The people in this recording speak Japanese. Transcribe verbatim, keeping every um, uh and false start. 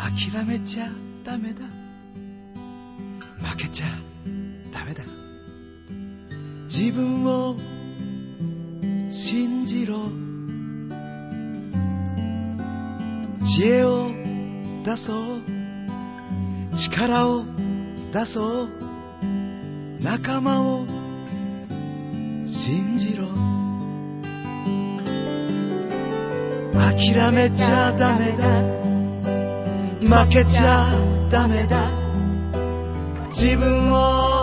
諦めちゃダメだ、負けちゃダメだ、自分を信じろ、知恵を出そう、力を出そう、仲間を信じろ、諦めちゃダメだ、負けちゃダメだ、自分を